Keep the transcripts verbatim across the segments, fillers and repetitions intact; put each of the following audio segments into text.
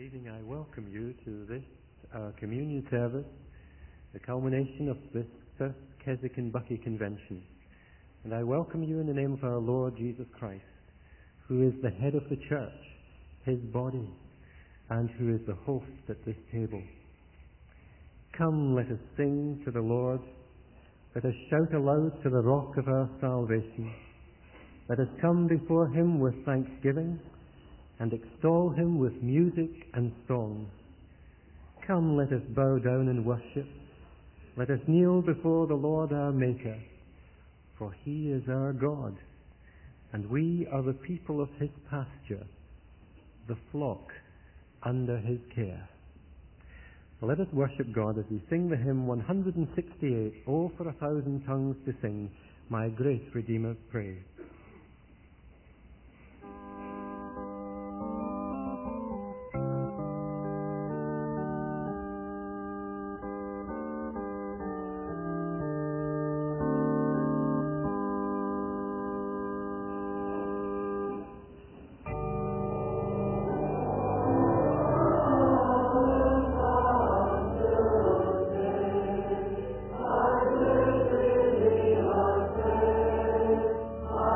evening I welcome you to this uh, communion service, the culmination of this first Keswick and Buckie Convention. And I welcome you in the name of our Lord Jesus Christ, who is the head of the church, his body, and who is the host at this table. Come, let us sing to the Lord. Let us shout aloud to the rock of our salvation. Let us come before him with thanksgiving and extol him with music and song. Come, let us bow down and worship. Let us kneel before the Lord our Maker, for he is our God, and we are the people of his pasture, the flock under his care. Well, let us worship God as we sing the hymn one hundred sixty-eight, Oh, for a thousand tongues to sing, my great Redeemer's praise. My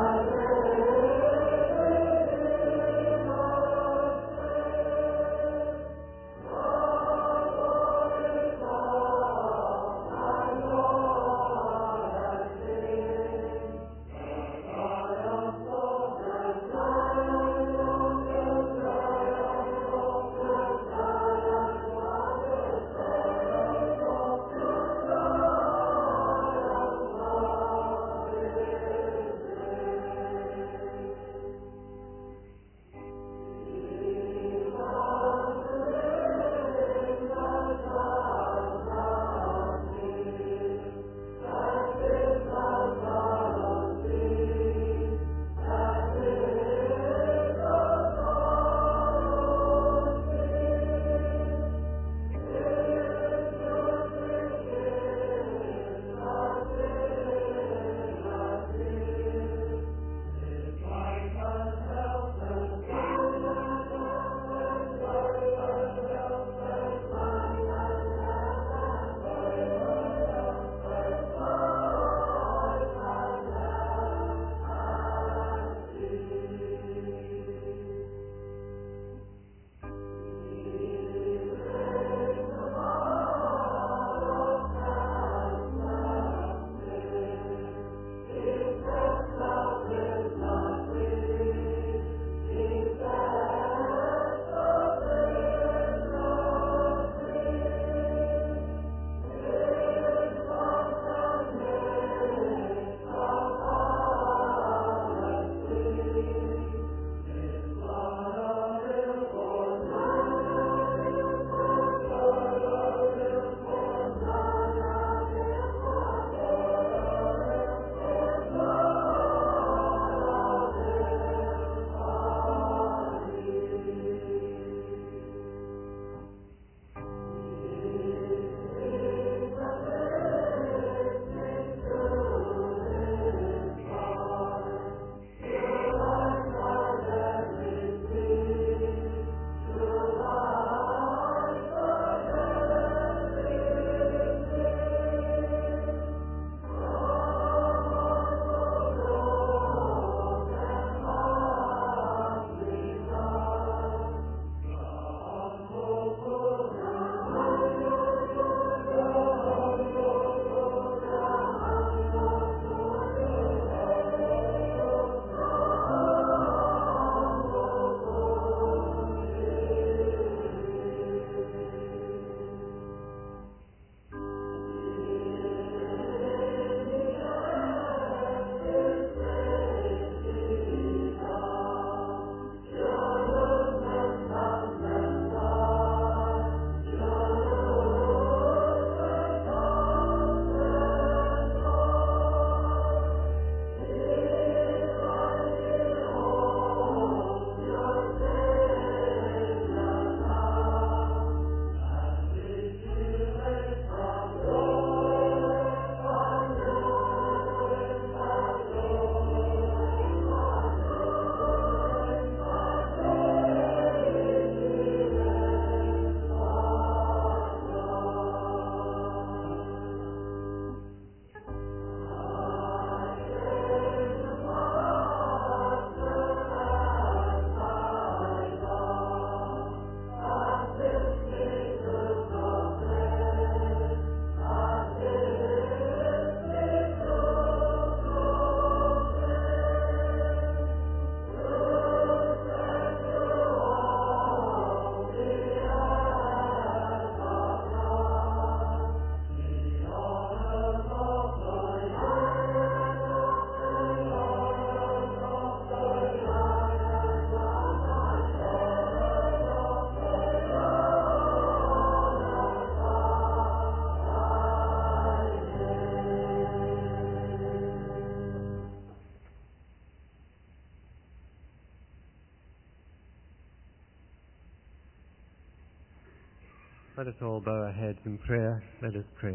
Let us all bow our heads in prayer. Let us pray.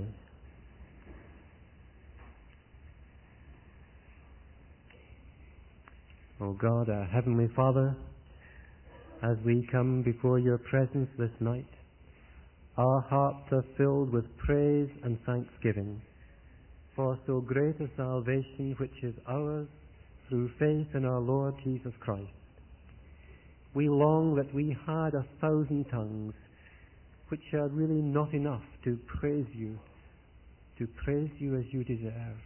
O God, our Heavenly Father, as we come before your presence this night, our hearts are filled with praise and thanksgiving for so great a salvation which is ours through faith in our Lord Jesus Christ. We long that we had a thousand tongues, which are really not enough to praise you, to praise you as you deserve.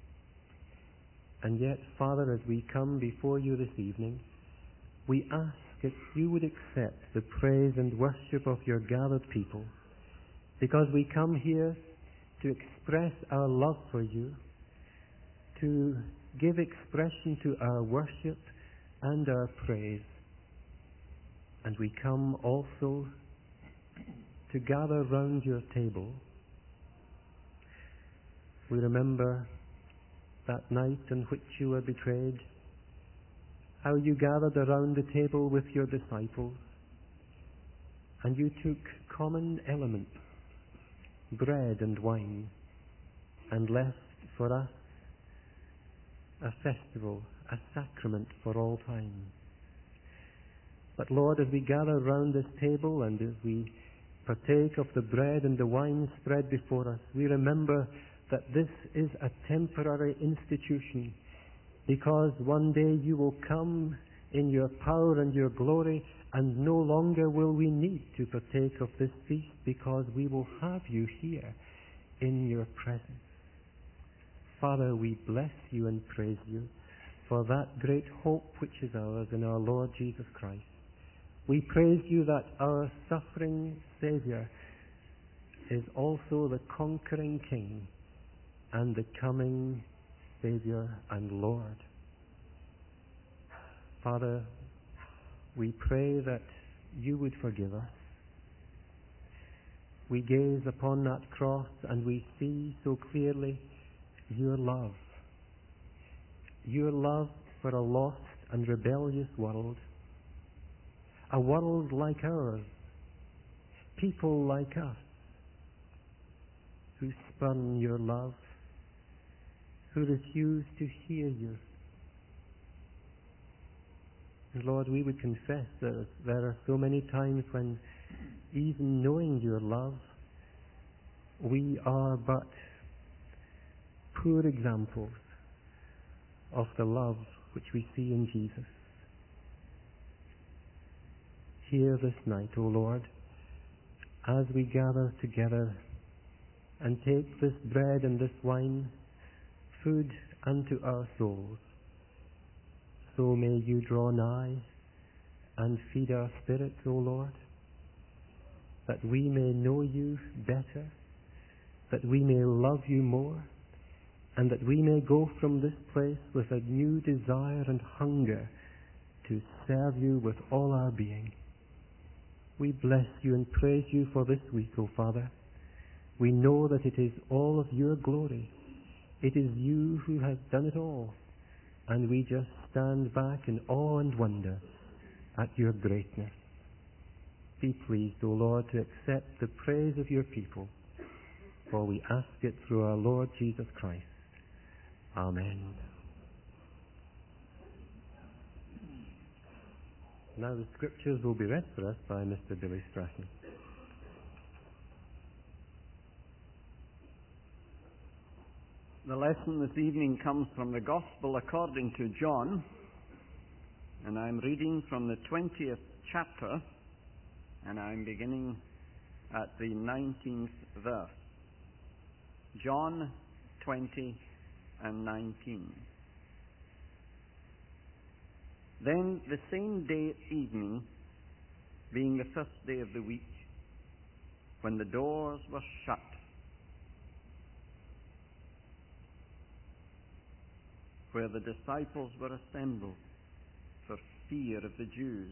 And yet, Father, as we come before you this evening, we ask that you would accept the praise and worship of your gathered people, because we come here to express our love for you, to give expression to our worship and our praise. And we come also to gather round your table. We remember that night on which you were betrayed, how you gathered around the table with your disciples, and you took common elements, bread and wine, and left for us a festival, a sacrament for all time. But Lord, as we gather round this table and as we partake of the bread and the wine spread before us, we remember that this is a temporary institution, because one day you will come in your power and your glory, and no longer will we need to partake of this feast, because we will have you here in your presence. Father, we bless you and praise you for that great hope which is ours in our Lord Jesus Christ. We praise you that our suffering Saviour is also the conquering King and the coming Saviour and Lord. Father, we pray that you would forgive us. We gaze upon that cross and we see so clearly your love. Your love for a lost and rebellious world. A world like ours. People like us who spurn your love, who refuse to hear you. And Lord, we would confess that there are so many times when, even knowing your love, we are but poor examples of the love which we see in Jesus. Hear this night, O Lord, as we gather together and take this bread and this wine, food unto our souls. So may you draw nigh and feed our spirits, O Lord, that we may know you better, that we may love you more, and that we may go from this place with a new desire and hunger to serve you with all our being. We bless you and praise you for this week, O Father. We know that it is all of your glory. It is you who has done it all. And we just stand back in awe and wonder at your greatness. Be pleased, O Lord, to accept the praise of your people, for we ask it through our Lord Jesus Christ. Amen. Now the scriptures will be read for us by Mister Billy Strachan. The lesson this evening comes from the Gospel according to John, and I'm reading from the twentieth chapter, and I'm beginning at the nineteenth verse. John twenty and nineteen. Then the same day at evening, being the first day of the week, when the doors were shut, where the disciples were assembled for fear of the Jews,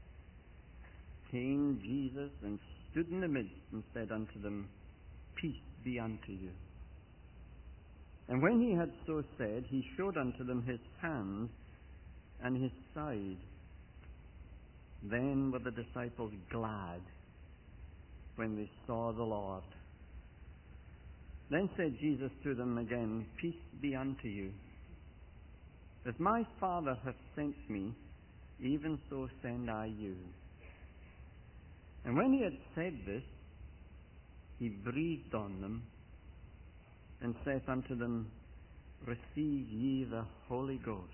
came Jesus and stood in the midst and said unto them, Peace be unto you. And when he had so said, he showed unto them his hands and his side. Then were the disciples glad when they saw the Lord. Then said Jesus to them again, Peace be unto you. As my Father hath sent me, even so send I you. And when he had said this, he breathed on them, and saith unto them, Receive ye the Holy Ghost.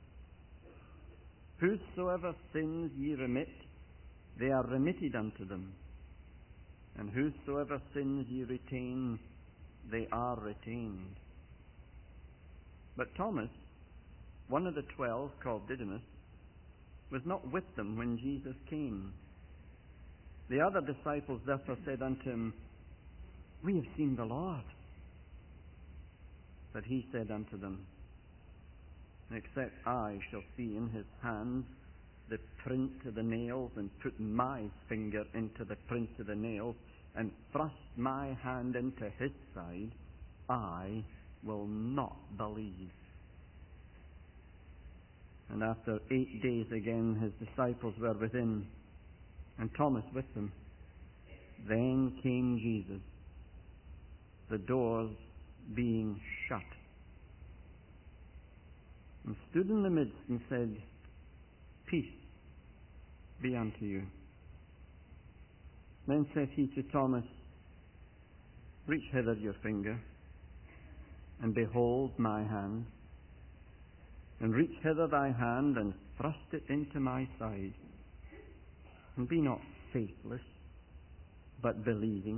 Whosoever sins ye remit, they are remitted unto them. And whosoever sins ye retain, they are retained. But Thomas, one of the twelve, called Didymus, was not with them when Jesus came. The other disciples therefore said unto him, We have seen the Lord. But he said unto them, Except I shall see in his hands the print of the nails, and put my finger into the print of the nails, and thrust my hand into his side, I will not believe. And after eight days again his disciples were within, and Thomas with them. Then came Jesus, the doors being shut, and stood in the midst and said, Peace be unto you. Then said he to Thomas, Reach hither your finger, and behold my hand, and reach hither thy hand, and thrust it into my side, and be not faithless, but believing.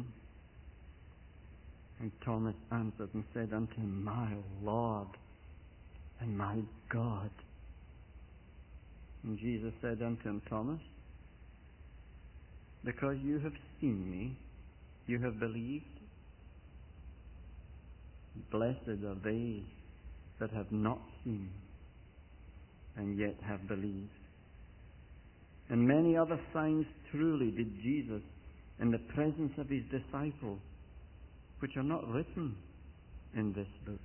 And Thomas answered and said unto him, My Lord and my God. And Jesus said unto him, Thomas, because you have seen me, you have believed. Blessed are they that have not seen, and yet have believed. And many other signs truly did Jesus in the presence of his disciples, which are not written in this book.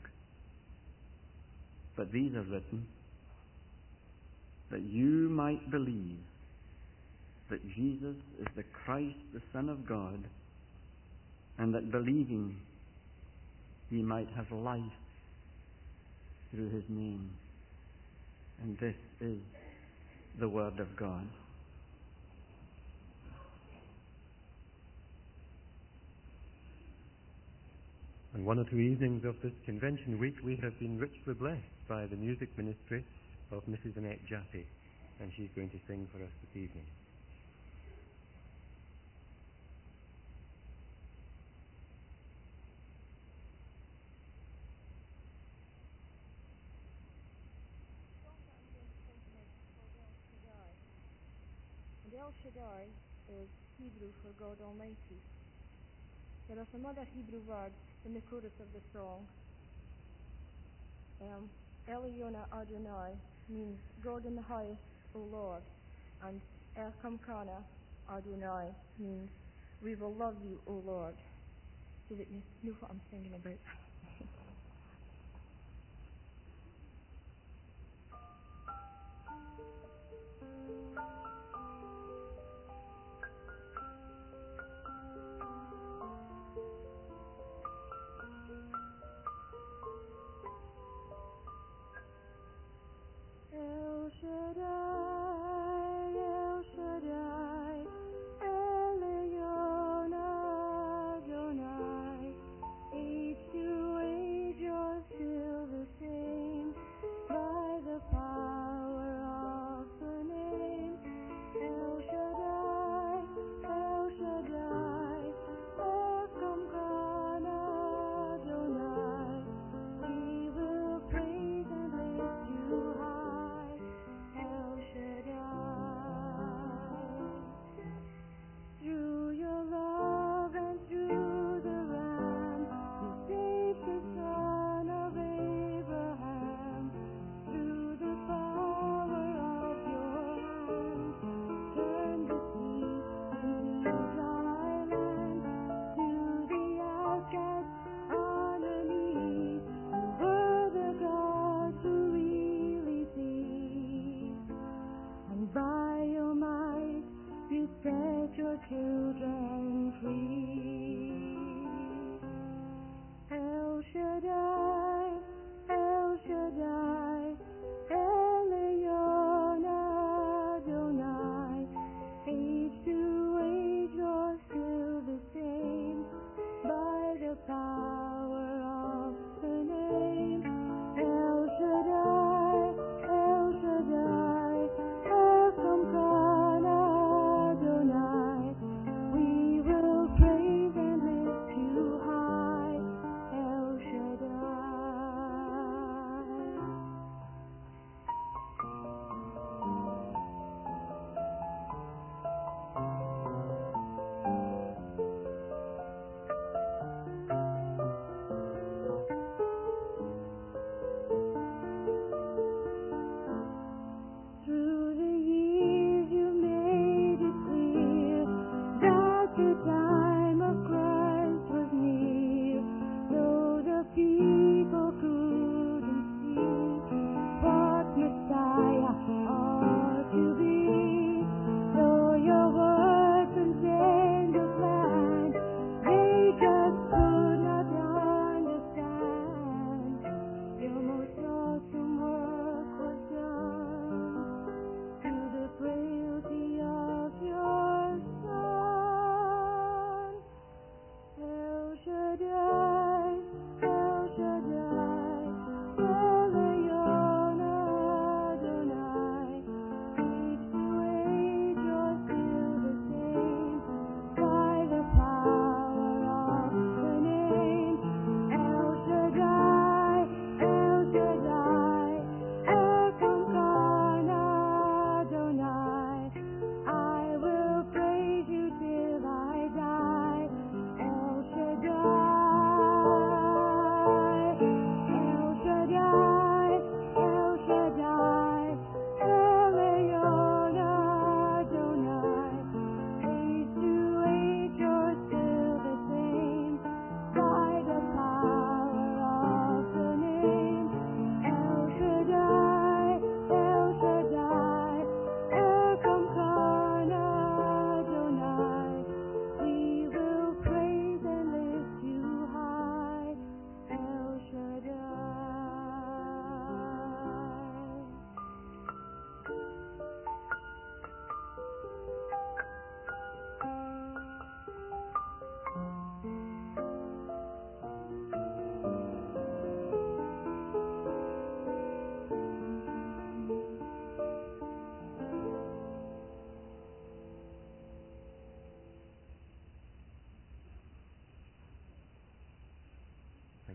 But these are written that you might believe that Jesus is the Christ, the Son of God, and that believing ye might have life through his name. And this is the Word of God. On one or two evenings of this convention week, we have been richly blessed by the music ministry of Missus Annette Jaffe, and she's going to sing for us this evening. And El Shaddai is Hebrew for God Almighty. There are some other Hebrew words in the chorus of the song. Um, Eliona Adonai means God in the highest, O Lord. And El Kamkana Adonai means we will love you, O Lord. So that you know what I'm singing about. El Shaddai, El Shaddai, Elion Adonai, H two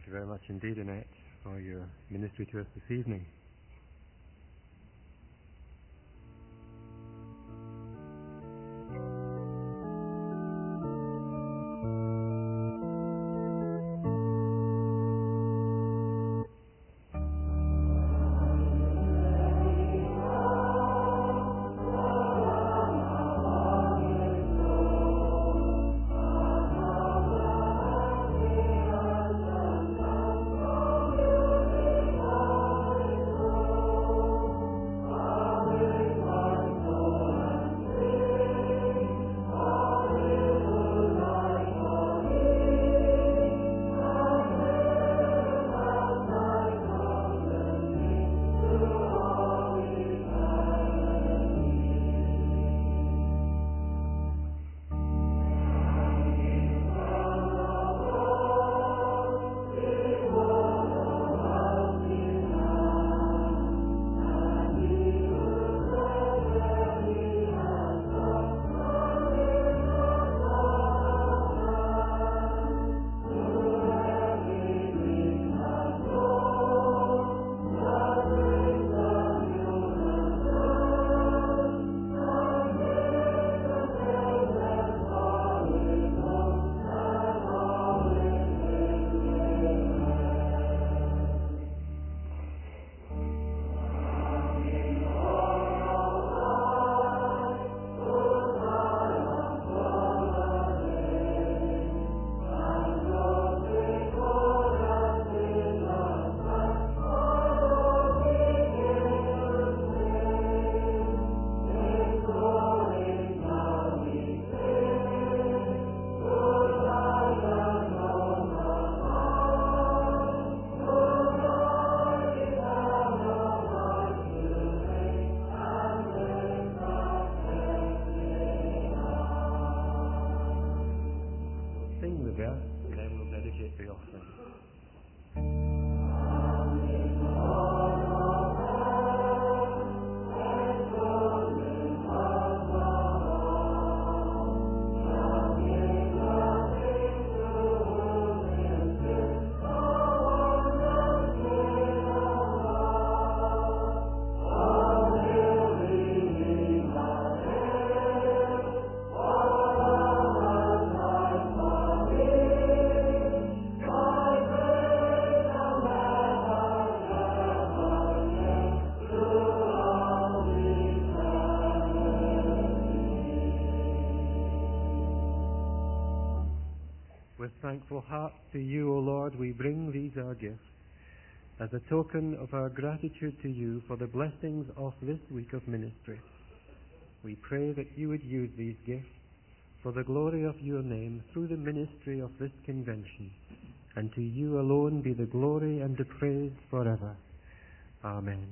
you very much indeed, Annette, for your ministry to us this evening. With thankful hearts to you, O Lord, we bring these our gifts as a token of our gratitude to you for the blessings of this week of ministry. We pray that you would use these gifts for the glory of your name through the ministry of this convention, and to you alone be the glory and the praise forever. Amen.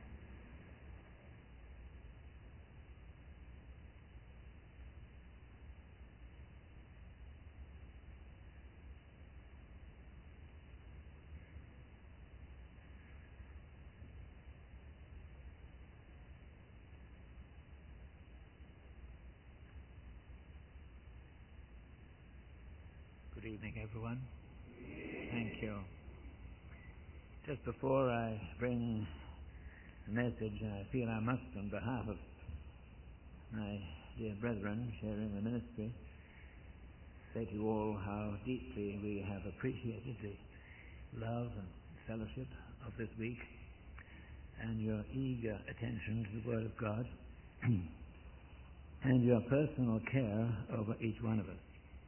Good evening, everyone. Thank you. Just before I bring the message, I feel I must, on behalf of my dear brethren sharing the ministry, say to you all how deeply we have appreciated the love and fellowship of this week and your eager attention to the Word of God and your personal care over each one of us.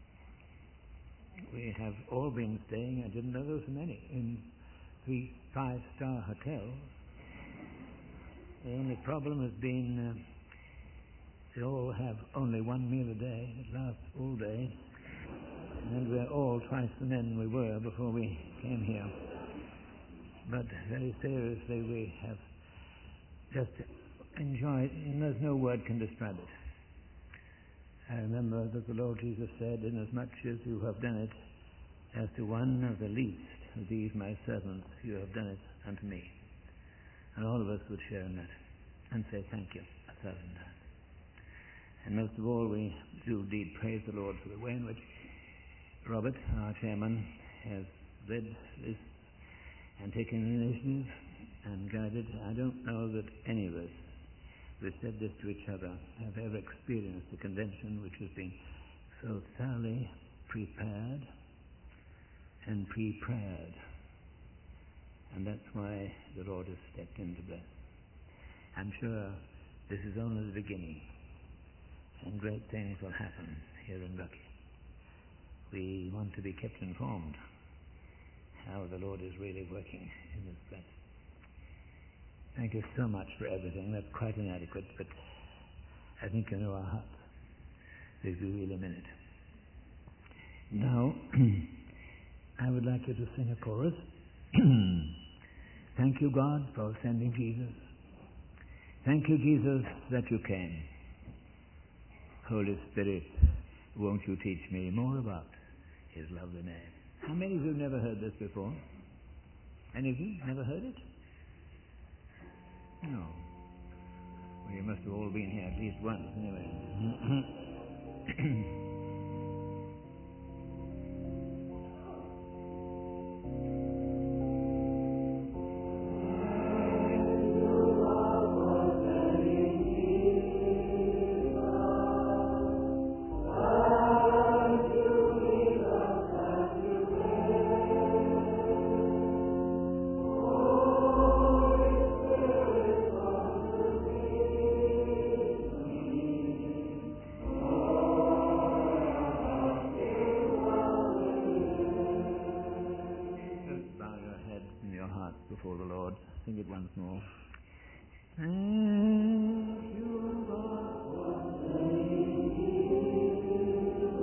We have all been staying, I didn't know there were so many, in three five-star hotels. The only problem has been uh, they all have only one meal a day. It lasts all day. And we're all twice the men we were before we came here. But very seriously, we have just enjoyed, and there's no word can describe it. I remember that the Lord Jesus said, inasmuch as you have done it as to one of the least of these my servants, you have done it unto me. And all of us would share in that and say thank you a thousand times. And most of all, we do indeed praise the Lord for the way in which Robert, our chairman, has read this and taken initiative and guided. I don't know that any of us who have said this to each other have ever experienced a convention which has been so thoroughly prepared and pre-prayed. And that's why the Lord has stepped into this. I'm sure this is only the beginning, and great things will happen here in Bucky. We want to be kept informed how the Lord is really working in this place. Thank you so much for everything. That's quite inadequate, but I think you know our hearts, if you really mean it. Now, I would like you to sing a chorus. Thank you, God, for sending Jesus. Thank you, Jesus, that you came. Holy Spirit, won't you teach me more about his lovely name? How many of you have never heard this before? Any of you never heard it? No. Well, you must have all been here at least once, anyway. Before the Lord. Sing it once more. Thank you, God, for sending Jesus.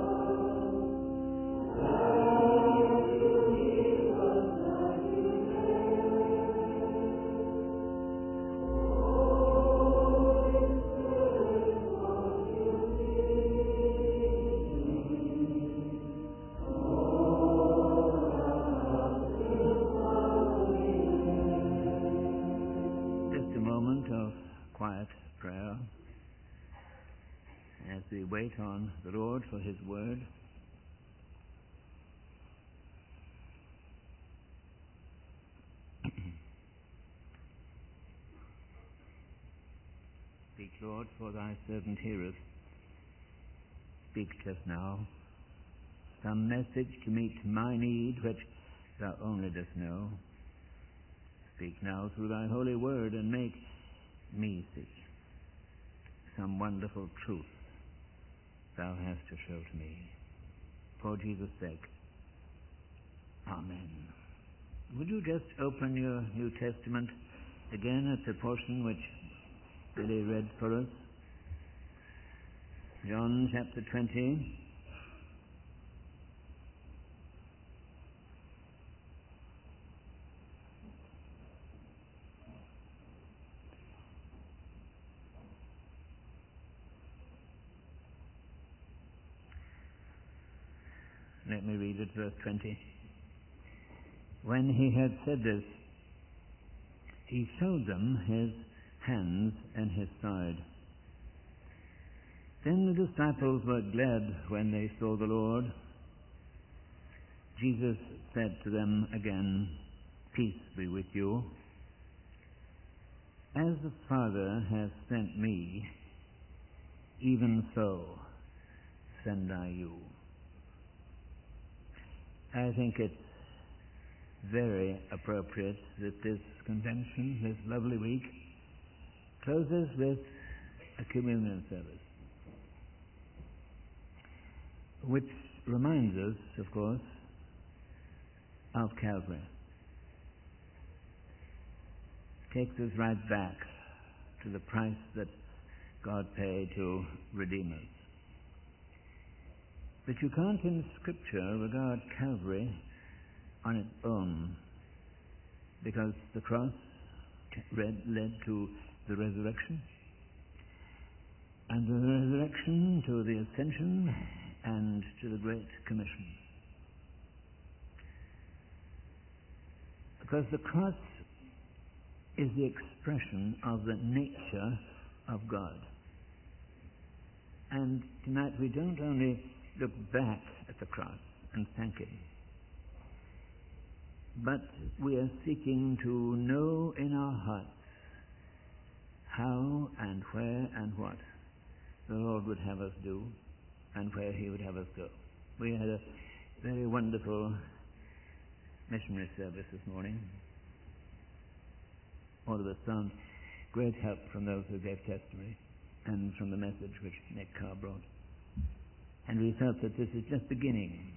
Thank you, Jesus, that you came. Holy Spirit, won't you teach me? Oh, just a moment of quiet prayer as we wait on the Lord for his word. Speak, Lord, for thy servant heareth. Speak just now some message to meet my need, which thou only dost know. Speak now through thy holy word and make me see some wonderful truth thou hast to show to me. For Jesus' sake. Amen. Would you just open your New Testament again at the portion which Billy read for us? John chapter twenty. Let me read it, verse twenty. When he had said this, he showed them his hands and his side. Then the disciples were glad when they saw the Lord. Jesus said to them again, Peace be with you. As the Father has sent me, even so send I you. I think it's very appropriate that this convention, this lovely week, closes with a communion service, which reminds us, of course, of Calvary. Takes us right back to the price that God paid to redeem us. But you can't in Scripture regard Calvary on its own, because the cross led, led to the resurrection, and the resurrection to the ascension and to the Great Commission. Because the cross is the expression of the nature of God. And tonight we don't only look back at the cross and thank him, but we are seeking to know in our hearts how and where and what the Lord would have us do and where He would have us go. We had a very wonderful missionary service this morning. All of us found great help from those who gave testimony and from the message which Nick Carr brought. And we felt that this is just beginning.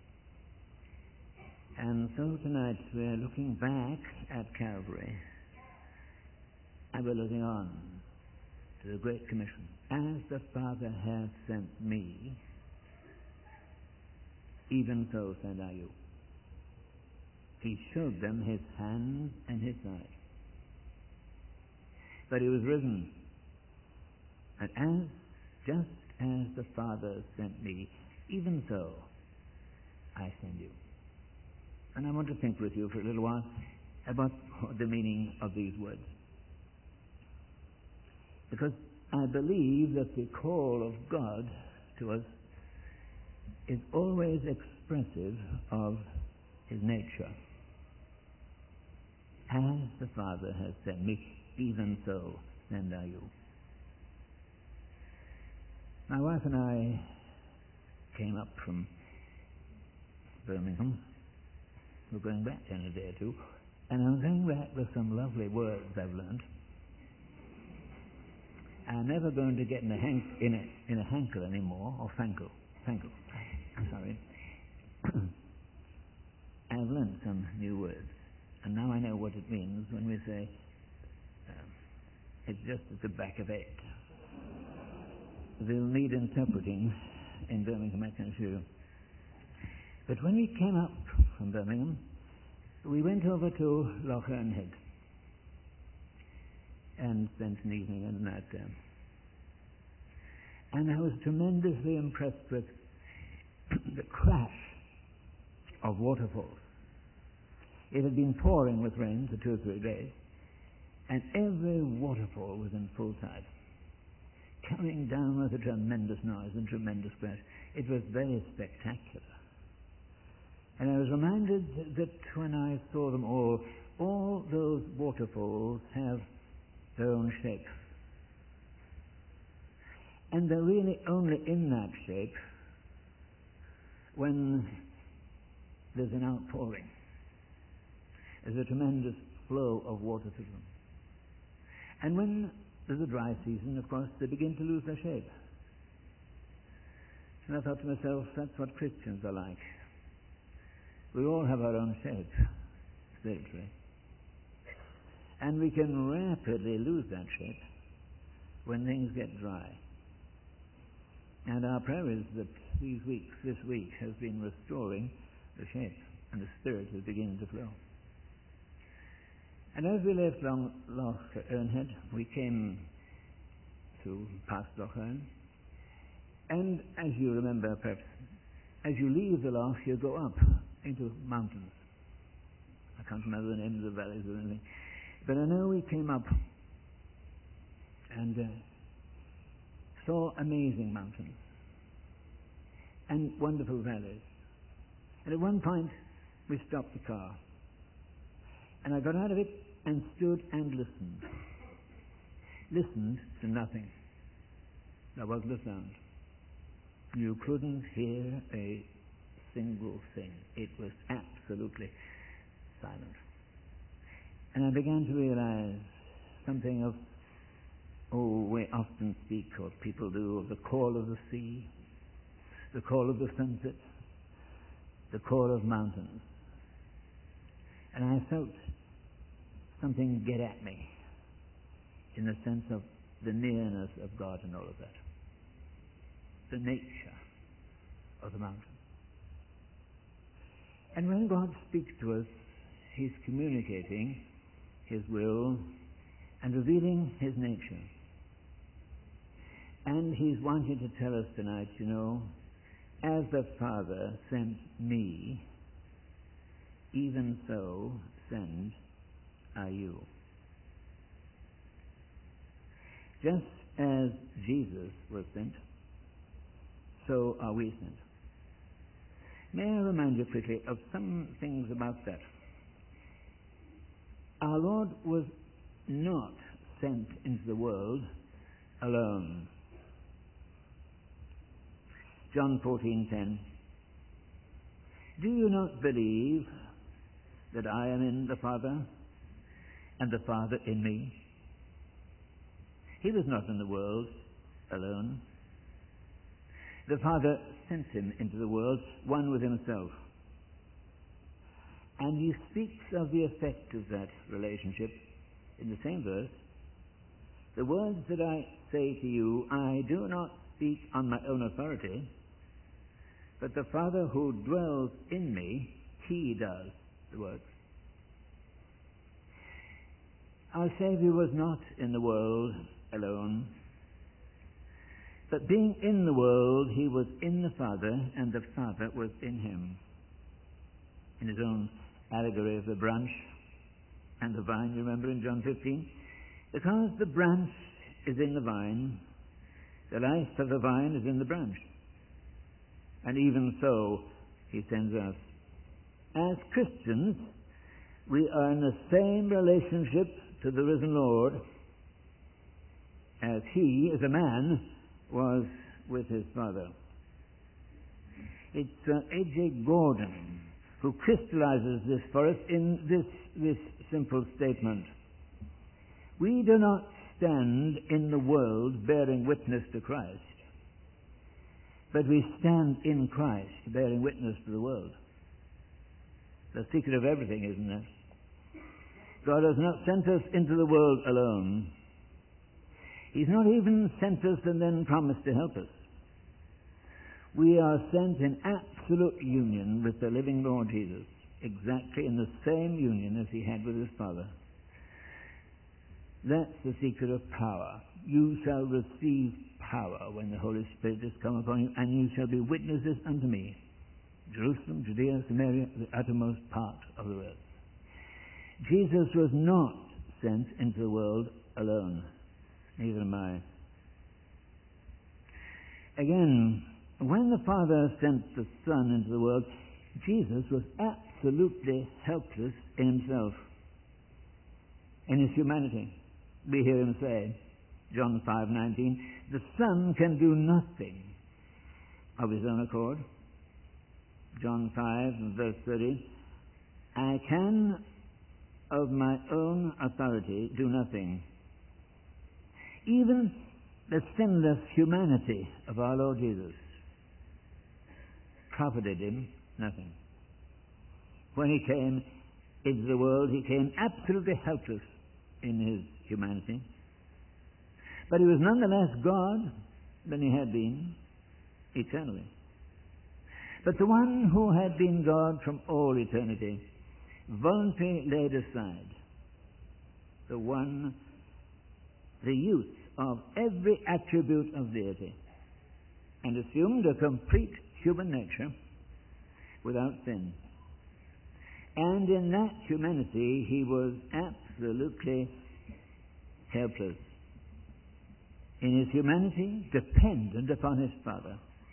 And so tonight we're looking back at Calvary and we're looking on to the Great Commission. As the Father has sent me, even so send I you. He showed them His hand and His side. But He was risen. And as, just as the Father sent me, even so I send you. And I want to think with you for a little while about the meaning of these words. Because I believe that the call of God to us is always expressive of His nature. As the Father has sent me, even so send I you. My wife and I came up from Birmingham. We're going back in a day or two, and I'm going back with some lovely words I've learned. I'm never going to get in a hank, in a, in a hanker anymore, or fankle. Fankle. I'm sorry. I've learned some new words, and now I know what it means when we say, um, it's just at the back of it. They'll need interpreting in Birmingham, I can assure you. But when we came up from Birmingham, we went over to Loch Ernhead and spent an evening and a night there. And I was tremendously impressed with the crash of waterfalls. It had been pouring with rain for two or three days, and every waterfall was in full tide, coming down with a tremendous noise and tremendous crash. It was very spectacular. And I was reminded that when I saw them all, all those waterfalls have their own shape. And they're really only in that shape when there's an outpouring. There's a tremendous flow of water through them. And when there's a dry season, of course, they begin to lose their shape. And I thought to myself, that's what Christians are like. We all have our own shape, spiritually. And we can rapidly lose that shape when things get dry. And our prayer is that these weeks, this week, has been restoring the shape, and the Spirit is beginning to flow. And as we left Long, Loch Ernhead, we came to past Loch Ern. And as you remember, perhaps, as you leave the loch, you go up into mountains. I can't remember the names of the valleys or anything. But I know we came up and uh, saw amazing mountains and wonderful valleys. And at one point, we stopped the car. And I got out of it and stood and listened. Listened to nothing. There wasn't a sound. You couldn't hear a single thing. It was absolutely silent. And I began to realize something of, oh, we often speak, or people do, of the call of the sea, the call of the sunset, the call of mountains. And I felt something get at me in the sense of the nearness of God and all of that. The nature of the mountain. And when God speaks to us, He's communicating His will and revealing His nature. And He's wanting to tell us tonight, you know, as the Father sent me, even so send I you. Just as Jesus was sent, so are we sent. May I remind you quickly of some things about that? our Lord was not sent into the world alone. John fourteen ten. Do you not believe that I am in the Father, and the Father in me? He was not in the world alone. The Father sent him into the world, one with himself. And he speaks of the effect of that relationship in the same verse. The words that I say to you, I do not speak on my own authority, but the Father who dwells in me, he does the work. Our Saviour was not in the world alone, but being in the world, he was in the Father, and the Father was in him. In his own allegory of the branch and the vine, you remember in John fifteen? Because the branch is in the vine, the life of the vine is in the branch. And even so, he sends us. As Christians, we are in the same relationship to the risen Lord as he, as a man, was with his Father. It's uh, A J Gordon who crystallizes this for us in this, this simple statement. We do not stand in the world bearing witness to Christ, but we stand in Christ bearing witness to the world. The secret of everything, isn't it? God has not sent us into the world alone. He's not even sent us and then promised to help us. We are sent in absolute union with the living Lord Jesus, exactly in the same union as he had with his Father. That's the secret of power. You shall receive power when the Holy Spirit has come upon you, and you shall be witnesses unto me. Jerusalem, Judea, Samaria, the uttermost part of the earth. Jesus was not sent into the world alone. Neither am I. Again, when the Father sent the Son into the world, Jesus was absolutely helpless in himself, in his humanity. We hear him say, John five nineteen, the Son can do nothing of his own accord. John five, verse thirty, I can of my own authority do nothing. Even the sinless humanity of our Lord Jesus profited him nothing. When he came into the world, he came absolutely helpless in his humanity. But he was nonetheless God than he had been eternally. But the one who had been God from all eternity voluntarily laid aside the one, the use of every attribute of deity, and assumed a complete human nature without sin. And in that humanity he was absolutely helpless. In his humanity, dependent upon his Father.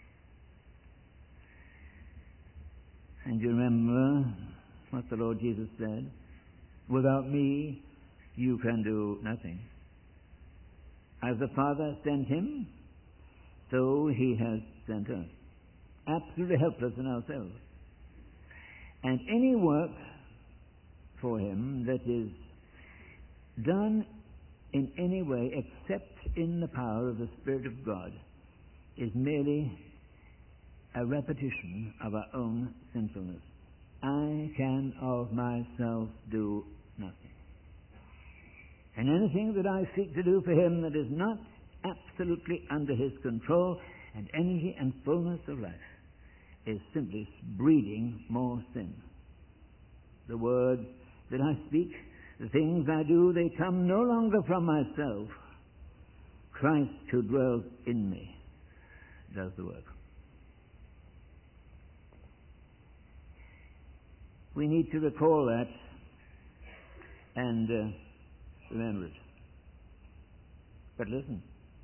And you remember what the Lord Jesus said? Without me, you can do nothing. As the Father sent him, so he has sent us. Absolutely helpless in ourselves. And any work for him that is done in any way except in the power of the Spirit of God is merely a repetition of our own sinfulness. I can of myself do nothing. And anything that I seek to do for him that is not absolutely under his control and energy and fullness of life is simply breeding more sin. The words that I speak, the things I do, they come no longer from myself. Christ who dwells in me does the work. We need to recall that and uh, remember it. But listen.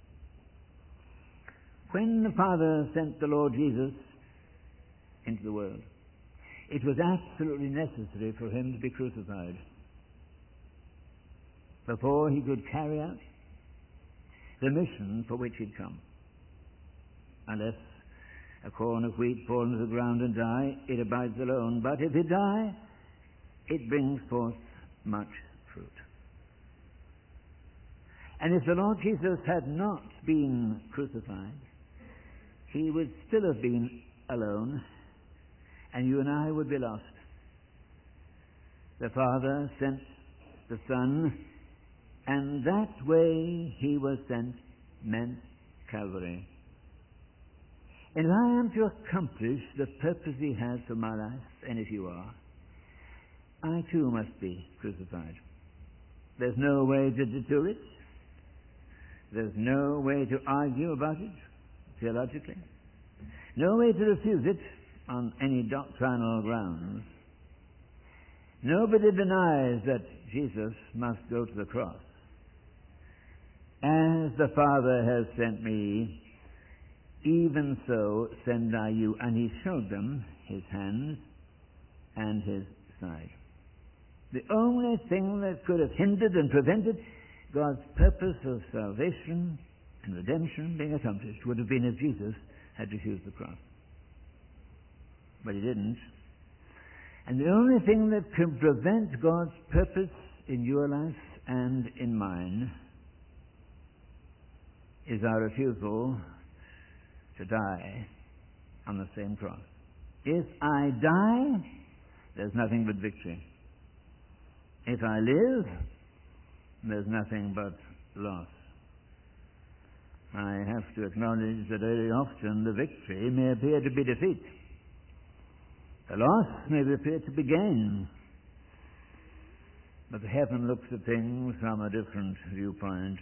When the Father sent the Lord Jesus into the world, it was absolutely necessary for him to be crucified. before he could carry out the mission for which he'd come. Unless a corn of wheat fall into the ground and die, it abides alone. But if it die, it brings forth much fruit. And if the Lord Jesus had not been crucified, he would still have been alone, and you and I would be lost. The Father sent the Son, and that way he was sent meant Calvary. And if I am to accomplish the purpose he has for my life, and if you are, I too must be crucified. There's no way to deter it. There's no way to argue about it theologically. No way to refuse it on any doctrinal grounds. Nobody denies that Jesus must go to the cross. As the Father has sent me, even so send I you. And he showed them his hands and his side. The only thing that could have hindered and prevented God's purpose of salvation and redemption being accomplished would have been if Jesus had refused the cross. But he didn't. And the only thing that can prevent God's purpose in your life and in mine is our refusal to die on the same cross. If I die, there's nothing but victory. If I live, there's nothing but loss. I have to acknowledge that very often the victory may appear to be defeat. The loss may appear to be gain. But heaven looks at things from a different viewpoint.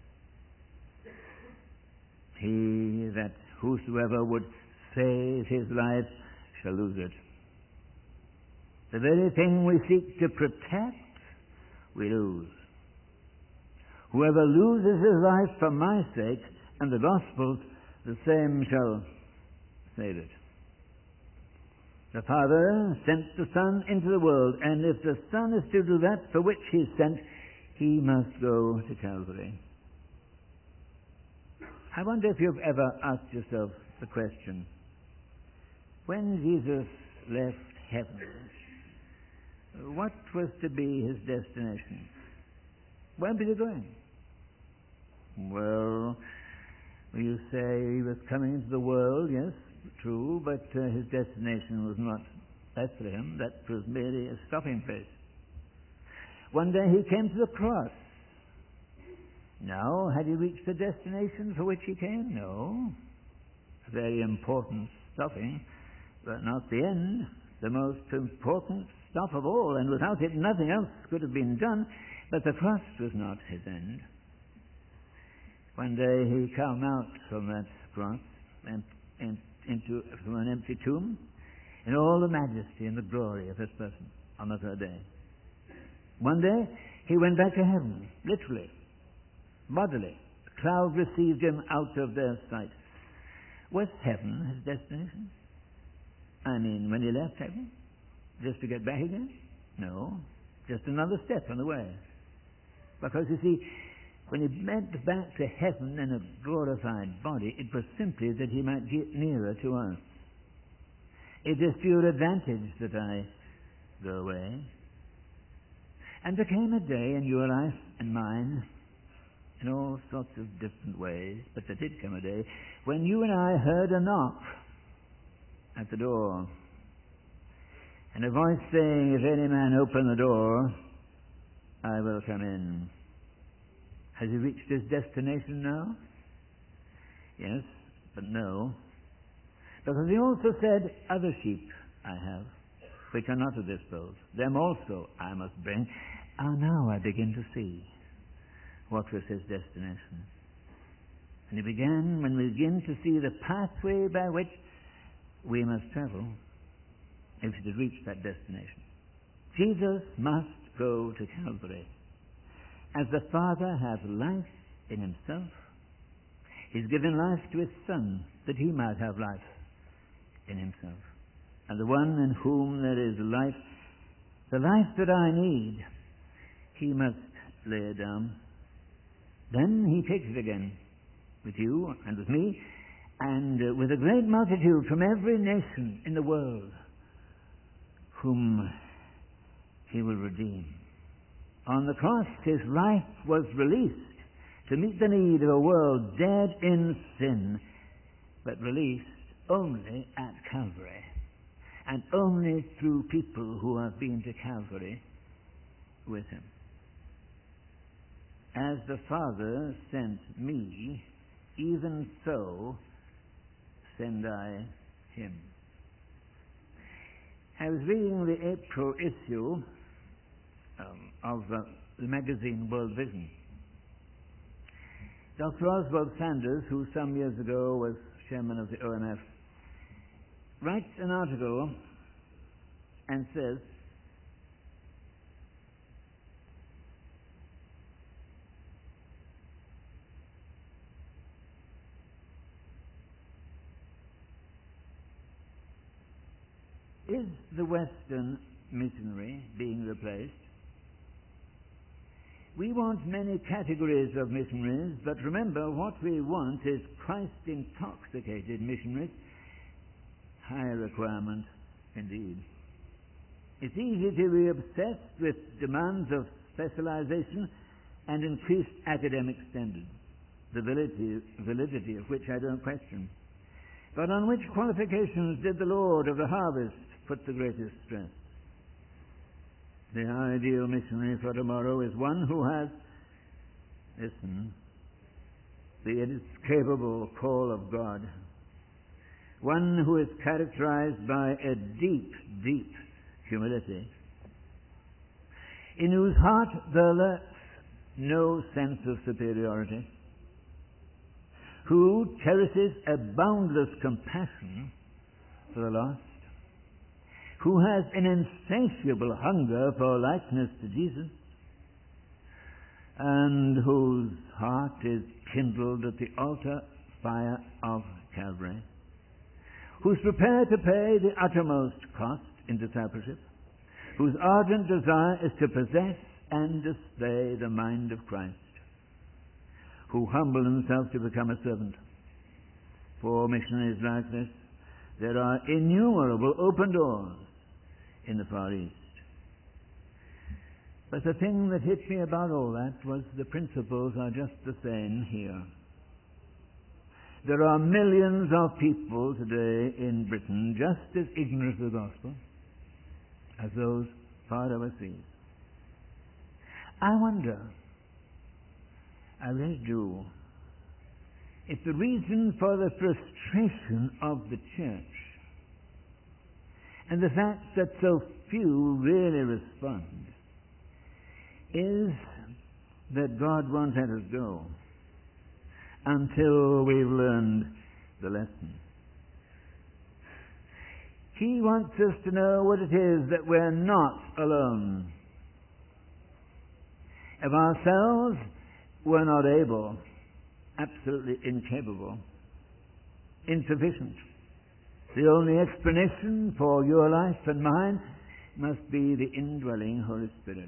He that whosoever would save his life shall lose it. The very thing we seek to protect, we lose. Whoever loses his life for my sake and the gospel's, the same shall save it. The Father sent the Son into the world, and if the Son is to do that for which he is sent, he must go to Calvary. I wonder if you've ever asked yourself the question, when Jesus left heaven, what was to be his destination? Where was he going? Well, you say he was coming into the world, yes, true, but uh, his destination was not Bethlehem. That was merely a stopping place. One day he came to the cross. Now, had he reached the destination for which he came? No. A very important stopping, but not the end. The most important stop of all, and without it nothing else could have been done, but the cross was not his end. One day he came out from that cross and, and into from an empty tomb in all the majesty and the glory of his person on the third day. One day he went back to heaven, literally, bodily. A cloud received him out of their sight. Was heaven his destination? I mean, when he left heaven? Just to get back again? No. Just another step on the way. Because, you see, when he went back to heaven in a glorified body, it was simply that he might get nearer to us. It is to your advantage that I go away. And there came a day in your life and mine, in all sorts of different ways, but there did come a day when you and I heard a knock at the door, and a voice saying, "If any man open the door, I will come in." Has he reached his destination now? Yes, but no. Because he also said, "Other sheep I have, which are not of this fold. Them also I must bring." And now I begin to see what was his destination. And he began, when we begin to see the pathway by which we must travel if to reach that destination. Jesus must go to Calvary. As the Father has life in himself, he's given life to his Son that he might have life in himself. And the one in whom there is life, the life that I need, he must lay it down. Then he takes it again with you and with me, and uh, with a great multitude from every nation in the world, whom he will redeem. On the cross, his life was released to meet the need of a world dead in sin, but released only at Calvary, and only through people who have been to Calvary with him. As the Father sent me, even so send I him. I was reading the April issue um, of uh, the magazine World Vision. Doctor Oswald Sanders, who some years ago was chairman of the O N F, writes an article and says, is the Western missionary being replaced? We want many categories of missionaries, but remember, what we want is Christ-intoxicated missionaries. High requirement indeed. It's easy to be obsessed with demands of specialization and increased academic standards, the validity, validity of which I don't question. But on which qualifications did the Lord of the harvest put the greatest stress? The ideal missionary for tomorrow is one who has, listen, the inescapable call of God. One who is characterized by a deep, deep humility, in whose heart there lurks no sense of superiority, who cherishes a boundless compassion for the lost, who has an insatiable hunger for likeness to Jesus, and whose heart is kindled at the altar fire of Calvary, who's prepared to pay the uttermost cost in discipleship, whose ardent desire is to possess and display the mind of Christ, who humble himself to become a servant. For missionaries like this, there are innumerable open doors in the Far East. But the thing that hit me about all that was the principles are just the same here. There are millions of people today in Britain just as ignorant of the gospel as those far overseas. I wonder, I really do, if the reason for the frustration of the church and the fact that so few really respond is that God won't let us go until we've learned the lesson. He wants us to know what it is that we're not alone. Of ourselves, we're not able, absolutely incapable, insufficient. The only explanation for your life and mine must be the indwelling Holy Spirit.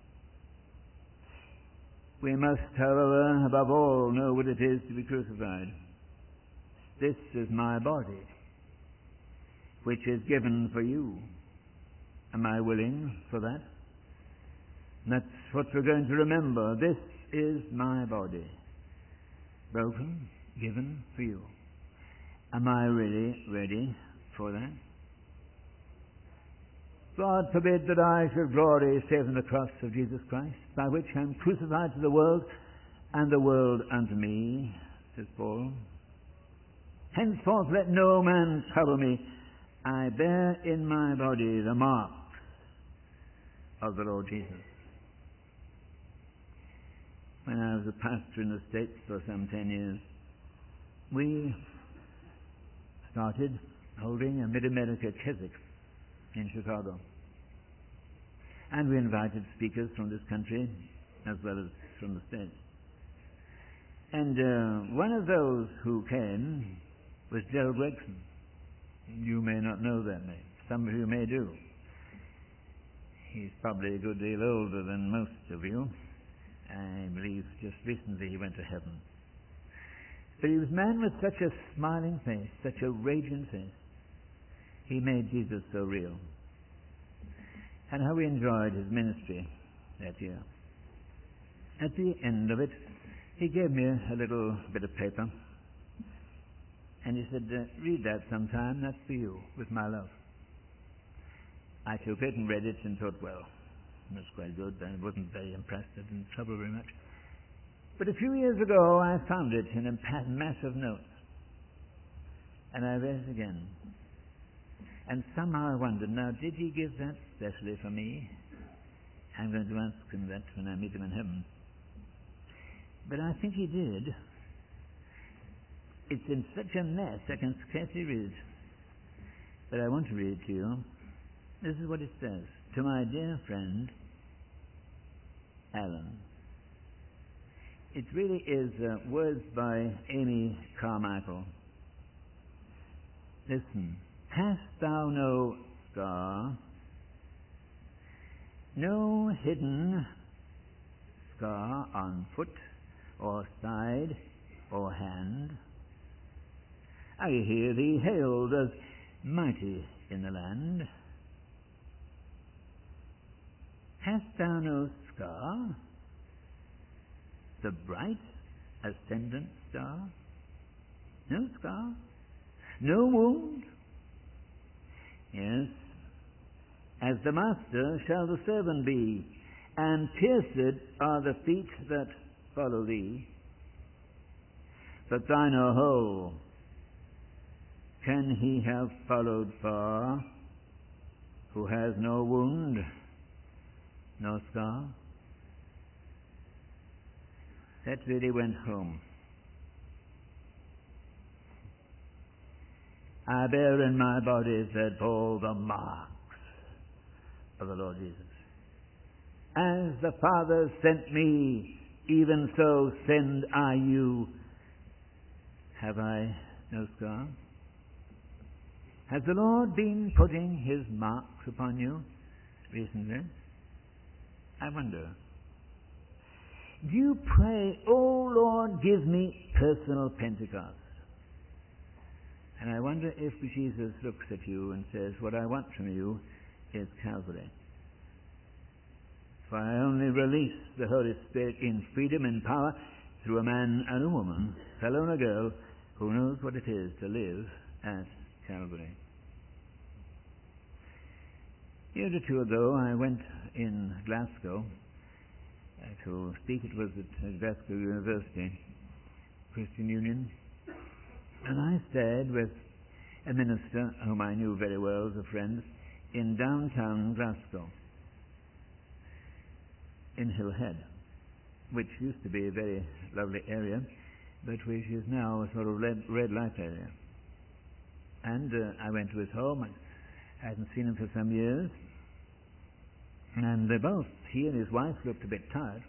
We must, however, above all, know what it is to be crucified. This is my body, which is given for you. Am I willing for that? That's what we're going to remember. This is my body, broken, given for you. Am I really ready for that? God forbid that I should glory save in the cross of Jesus Christ, by which I am crucified to the world, and the world unto me, says Paul. Henceforth let no man trouble me. I bear in my body the marks of the Lord Jesus. When I was a pastor in the States for some ten years, we started holding a Mid-America Keswick in Chicago. And we invited speakers from this country as well as from the States. And uh, one of those who came was Gerald Gregson. You may not know that name. Some of you may do. He's probably a good deal older than most of you. I believe just recently he went to heaven. But he was a man with such a smiling face, such a radiant face. He made Jesus so real. And how we enjoyed his ministry that year. At the end of it, he gave me a little bit of paper. And he said, uh, read that sometime, that's for you, with my love. I took it and read it and thought, well, it was quite good. I wasn't very impressed. I didn't trouble very much. But a few years ago, I found it in a mass of notes. And I read it again. And somehow I wondered, now, did he give that specially for me? I'm going to ask him that when I meet him in heaven. But I think he did. It's in such a mess, I can scarcely read it. But I want to read it to you. This is what it says. To my dear friend, Alan. It really is uh, words by Amy Carmichael. Listen. Hast thou no scar, no hidden scar on foot or side or hand? I hear thee hailed as mighty in the land. Hast thou no scar, the bright ascendant star? No scar, no wound? Yes, as the master shall the servant be, and pierced are the feet that follow thee. But thine are whole. Can he have followed far, who has no wound, no scar? That really went home. I bear in my body, said Paul, the marks of the Lord Jesus. As the Father sent me, even so send I you. Have I no scar? Has the Lord been putting his marks upon you recently? I wonder. Do you pray, oh Lord, give me personal Pentecost? And I wonder if Jesus looks at you and says, what I want from you is Calvary. For I only release the Holy Spirit in freedom and power through a man and a woman, fellow and a girl, who knows what it is to live at Calvary. A year or two ago, I went in Glasgow uh, to speak. It was at Glasgow University, Christian Union. And I stayed with a minister whom I knew very well as a friend in downtown Glasgow, in Hillhead, which used to be a very lovely area, but which is now a sort of red, red light area. And uh, I went to his home. I hadn't seen him for some years. And they both, he and his wife, looked a bit tired.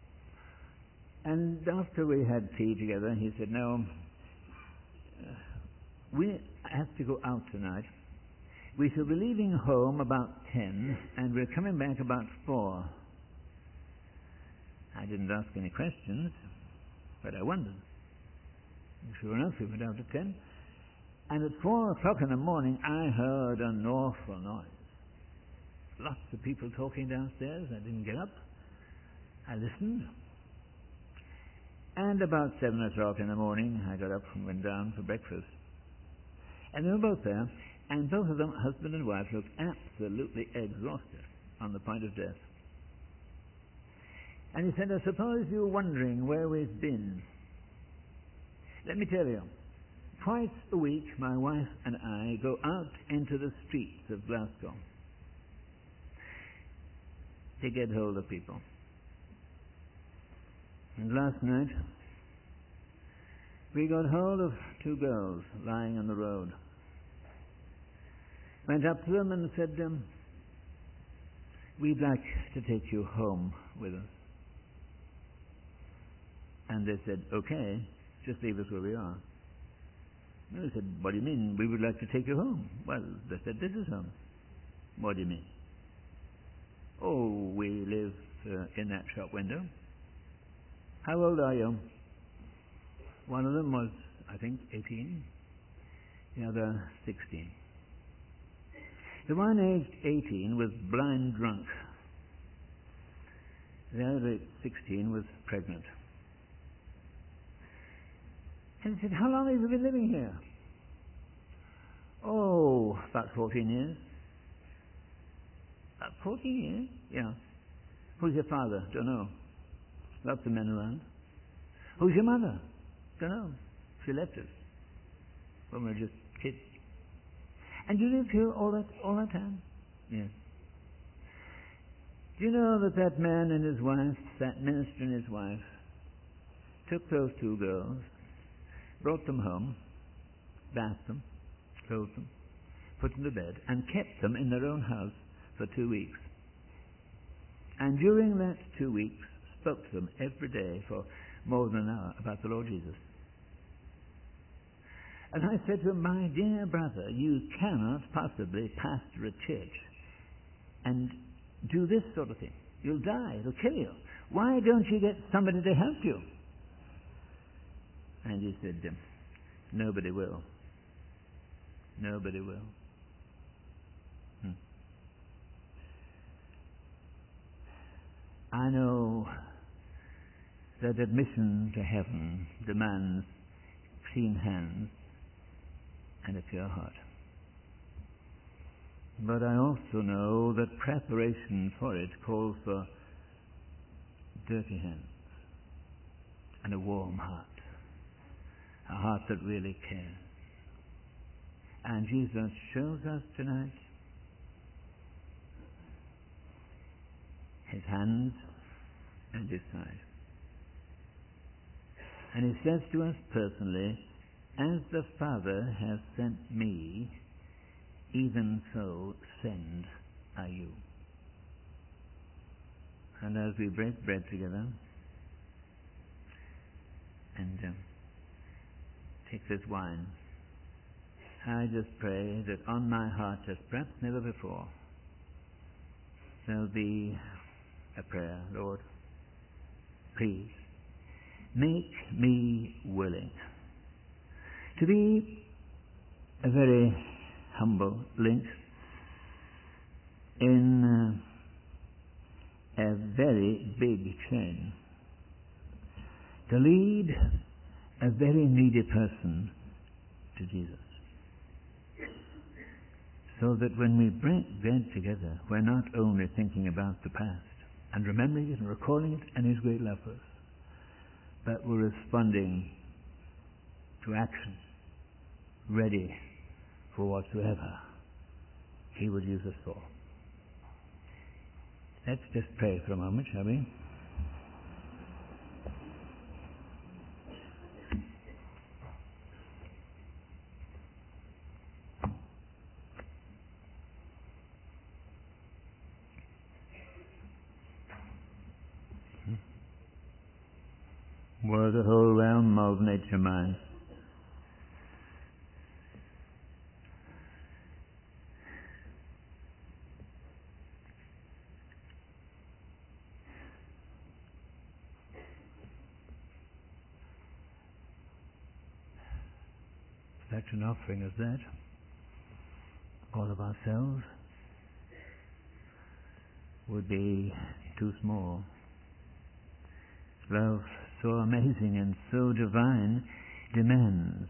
And after we had tea together, he said, no, uh, we have to go out tonight. We shall be leaving home about ten, and we're coming back about four. I didn't ask any questions, but I wondered. And sure enough, we went out at ten. And at four o'clock in the morning, I heard an awful noise. Lots of people talking downstairs. I didn't get up. I listened. And about seven o'clock in the morning, I got up and went down for breakfast. And they were both there, and both of them, husband and wife, looked absolutely exhausted, on the point of death. And he said, I suppose you're wondering where we've been. Let me tell you, twice a week my wife and I go out into the streets of Glasgow to get hold of people. And last night we got hold of two girls lying on the road. Went up to them and said, um, we'd like to take you home with us. And they said, okay, just leave us where we are. And I said, what do you mean? We would like to take you home. Well, they said, this is home. What do you mean? Oh, we live uh, in that shop window. How old are you? One of them was, I think, eighteen. The other, sixteen. The one aged eighteen was blind drunk. The other, sixteen, was pregnant. And he said, how long have you been living here? Oh, about fourteen years. About fourteen years? Yeah. Who's your father? Don't know. Lots of men around. Who's your mother? Don't know. She left us when we were just kids. And you lived here all that all that time? Yes. Do you know that that man and his wife, that minister and his wife, took those two girls, brought them home, bathed them, clothed them, put them to bed, and kept them in their own house for two weeks. And during that two weeks, spoke to them every day for more than an hour about the Lord Jesus. And I said to him, my dear brother, you cannot possibly pastor a church and do this sort of thing. You'll die. It'll kill you. Why don't you get somebody to help you? And he said, um, nobody will. Nobody will. Hmm. I know that admission to heaven demands clean hands and a pure heart. But I also know that preparation for it calls for dirty hands and a warm heart, a heart that really cares. And Jesus shows us tonight his hands and his side. And he says to us personally, as the Father has sent me, even so send I you. And as we break bread together and um, take this wine, I just pray that on my heart, as perhaps never before, there'll be a prayer. Lord, please make me willing to be a very humble link in uh, a very big chain, to lead a very needy person to Jesus, so that when we break bread together, we're not only thinking about the past and remembering it and recalling it and his great love for us, but we're responding to action, ready for whatsoever he would use us for. Let's just pray for a moment, shall we? Were the whole realm of nature mine, such an offering as that, all of ourselves, would be too small. Love so amazing and so divine demands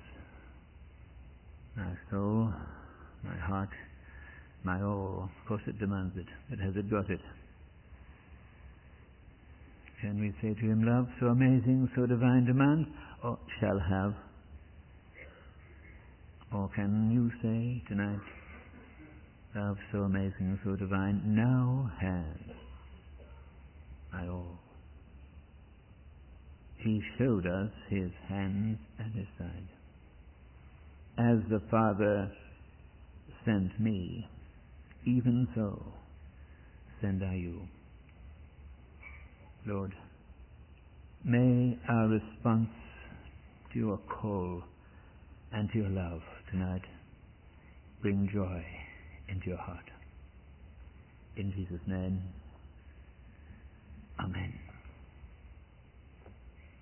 my soul, my heart, my all. Of course it demands it, but has it got it? Can we say to him, love so amazing, so divine demands, or shall have? Or can you say tonight, love so amazing, so divine, now has my all? He showed us his hands and his side. As the Father sent me, even so send I you. Lord, may our response to your call and to your love tonight bring joy into your heart. In Jesus' name, amen.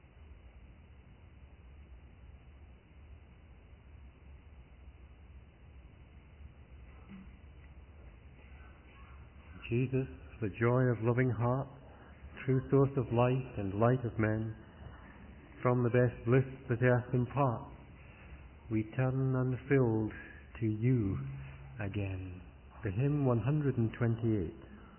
Jesus, the joy of loving hearts, true source of light and light of men, from the best bliss that earth imparts, we turn unfilled to you again. The hymn one hundred twenty-eight.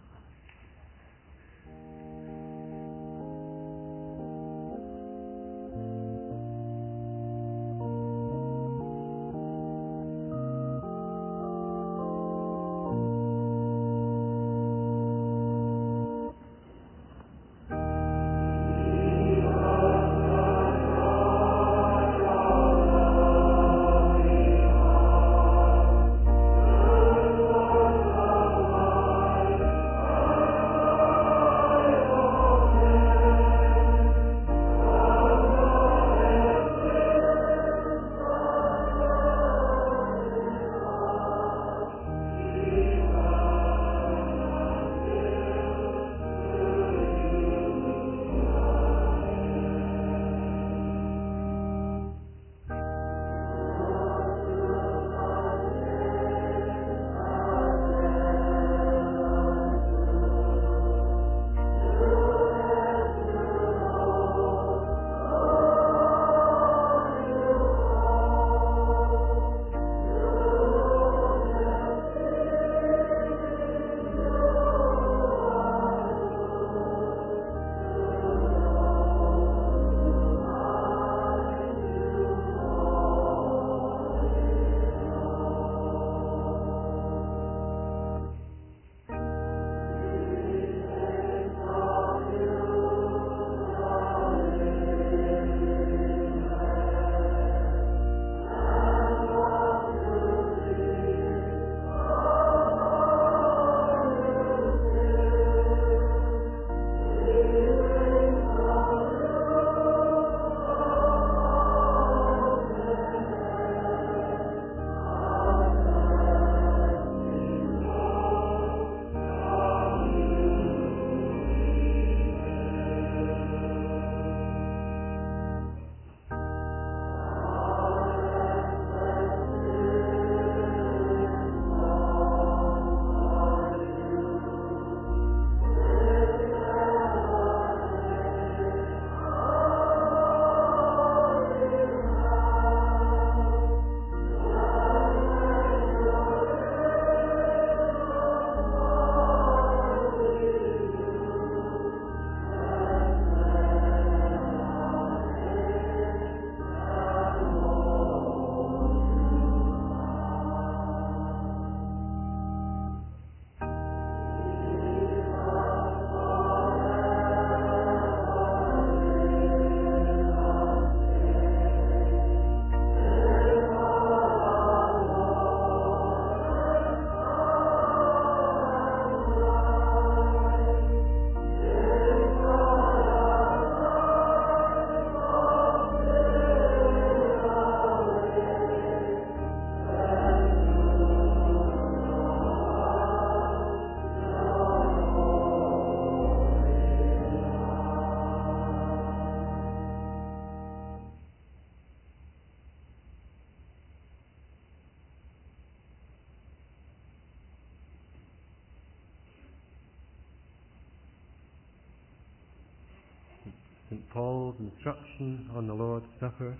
Saint Paul's instruction on the Lord's Supper.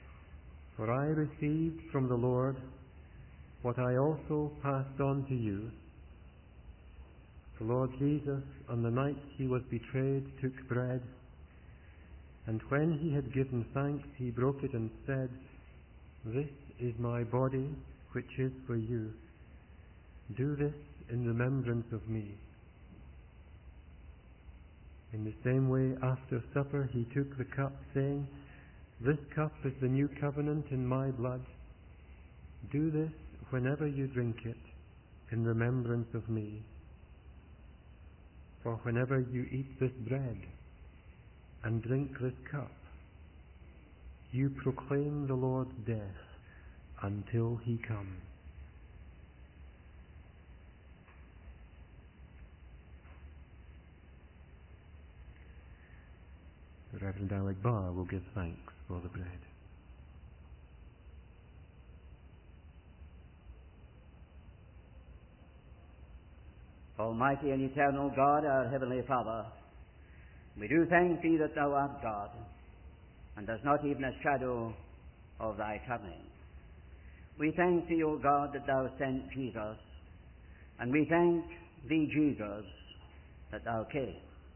For I received from the Lord what I also passed on to you. The Lord Jesus, on the night he was betrayed, took bread, and when he had given thanks, he broke it and said, "This is my body, which is for you. Do this in remembrance of me." In the same way, after supper, he took the cup, saying, "This cup is the new covenant in my blood. Do this whenever you drink it, in remembrance of me. For whenever you eat this bread and drink this cup, you proclaim the Lord's death until he comes." The Reverend Alec Barr will give thanks for the bread. Almighty and eternal God, our Heavenly Father, we do thank Thee that Thou art God, and there's not even a shadow of Thy coming. We thank Thee, O God, that Thou sent Jesus, and we thank Thee, Jesus, that Thou came.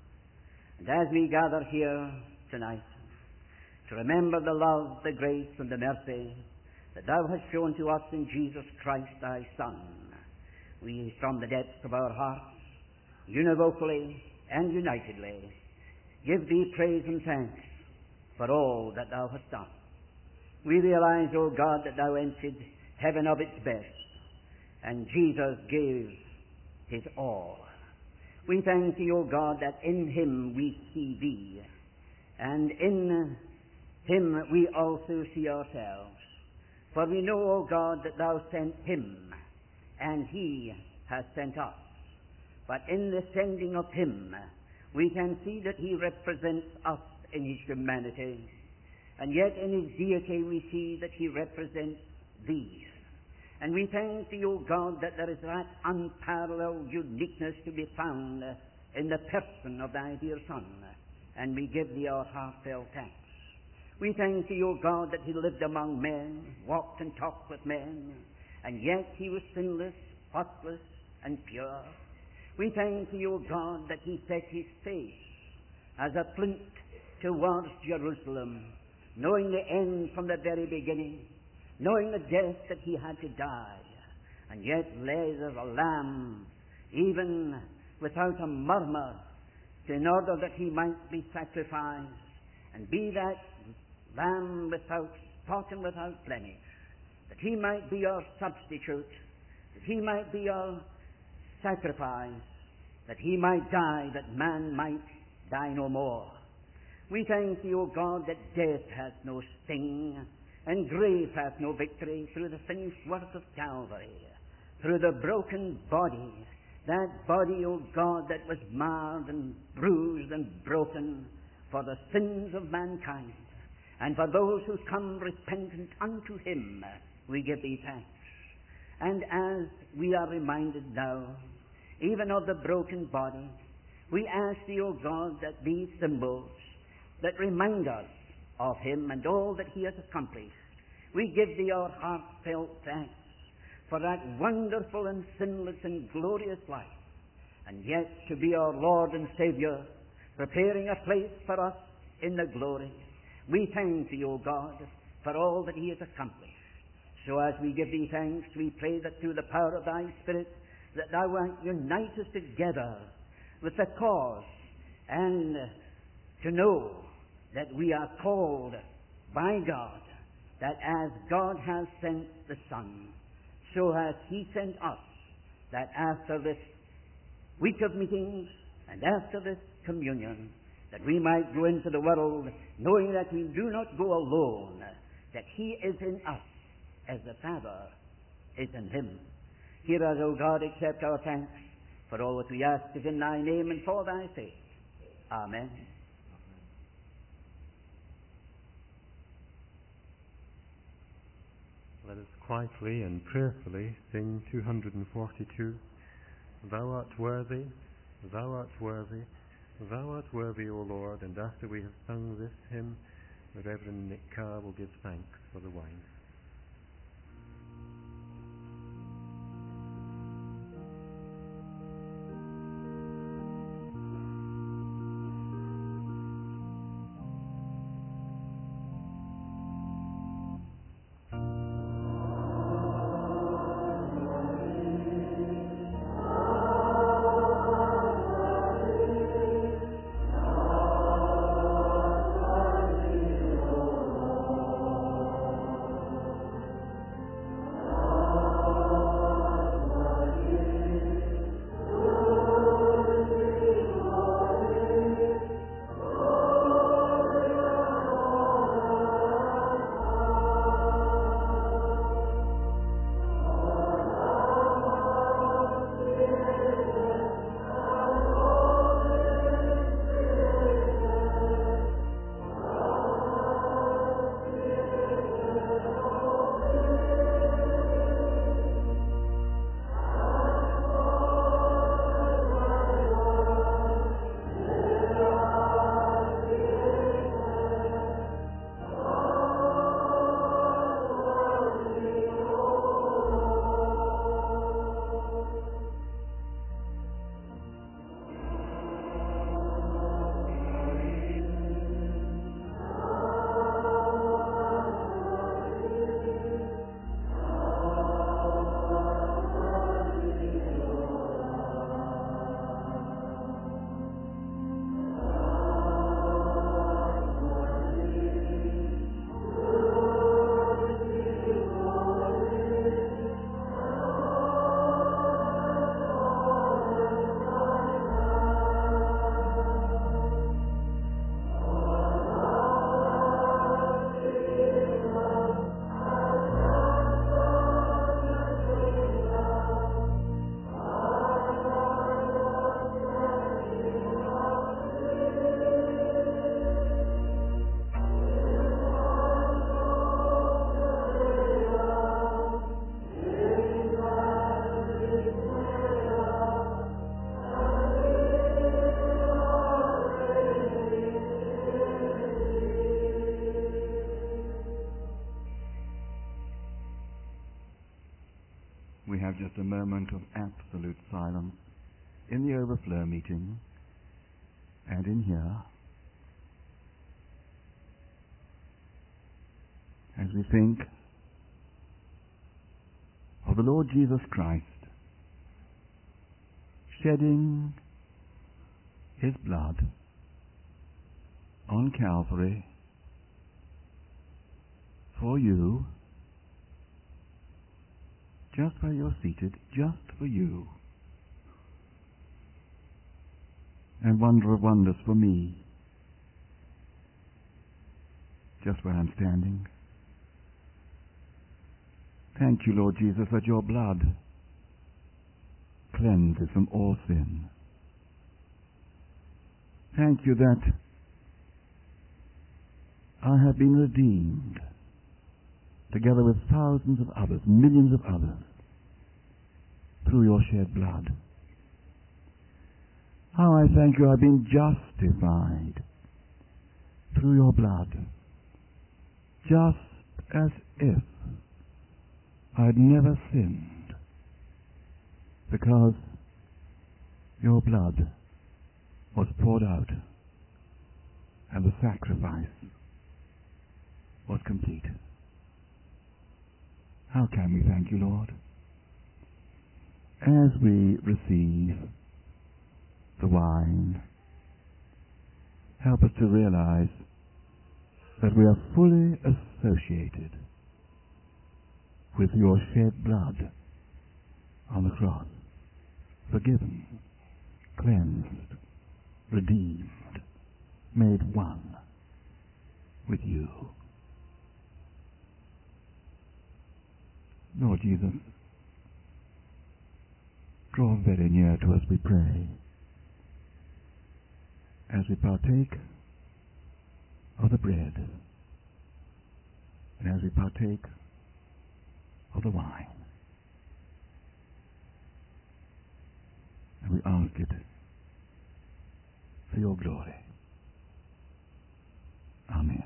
And as we gather here tonight to remember the love, the grace, and the mercy that Thou hast shown to us in Jesus Christ, Thy Son, we, from the depths of our hearts, univocally and unitedly, give Thee praise and thanks for all that Thou hast done. We realize, O God, that Thou emptied heaven of its best, and Jesus gave His all. We thank Thee, O God, that in Him we see Thee, and in Him we also see ourselves. For we know, O God, that Thou sent Him, and He has sent us. But in the sending of Him, we can see that He represents us in His humanity, and yet in His deity we see that He represents Thee. And we thank Thee, O God, that there is that unparalleled uniqueness to be found in the person of Thy dear Son, and we give Thee our heartfelt thanks. We thank Thee, O God, that He lived among men, walked and talked with men, and yet He was sinless, spotless, and pure. We thank Thee, O God, that He set His face as a flint towards Jerusalem, knowing the end from the very beginning, knowing the death that He had to die, and yet lay as a lamb, even without a murmur, in order that He might be sacrificed, and be that lamb without spot and without blemish, that He might be our substitute, that He might be our sacrifice, that He might die, that man might die no more. We thank Thee, O God, that death has no sting, and grave hath no victory through the finished work of Calvary, through the broken body, that body, O God, that was marred and bruised and broken for the sins of mankind. And for those who come repentant unto Him, we give Thee thanks. And as we are reminded now, even of the broken body, we ask Thee, O God, that these symbols that remind us of Him and all that He has accomplished, we give Thee our heartfelt thanks for that wonderful and sinless and glorious life, and yet to be our Lord and Saviour, preparing a place for us in the glory. We thank Thee, O God, for all that He has accomplished. So as we give Thee thanks, we pray that through the power of Thy Spirit, that Thou wilt unite us together with the cause, and to know that we are called by God, that as God has sent the Son, so has He sent us, that after this week of meetings and after this communion, that we might go into the world knowing that we do not go alone, that He is in us as the Father is in Him. Hear us, O God, accept our thanks, for all that we ask is in Thy name and for Thy sake. Amen. Let us quietly and prayerfully sing two hundred forty-two. Thou art worthy, Thou art worthy, Thou art worthy, O Lord. And after we have sung this hymn, the Reverend Nick Carr will give thanks for the wine. have just a moment of absolute silence in the overflow meeting and in here as we think of the Lord Jesus Christ shedding his blood on Calvary for you, just where you're seated, just for you. And wonder of wonders for me, just where I'm standing. Thank you, Lord Jesus, that your blood cleanses from all sin. Thank you that I have been redeemed, together with thousands of others, millions of others, through your shed blood. How I thank you I've been justified through your blood, just as if I'd never sinned, because your blood was poured out and the sacrifice was complete. How can we thank you, Lord? As we receive the wine, help us to realize that we are fully associated with your shed blood on the cross, forgiven, cleansed, redeemed, made one with you. Lord Jesus, draw very near to us, we pray, as we partake of the bread and as we partake of the wine. And we ask it for your glory. Amen.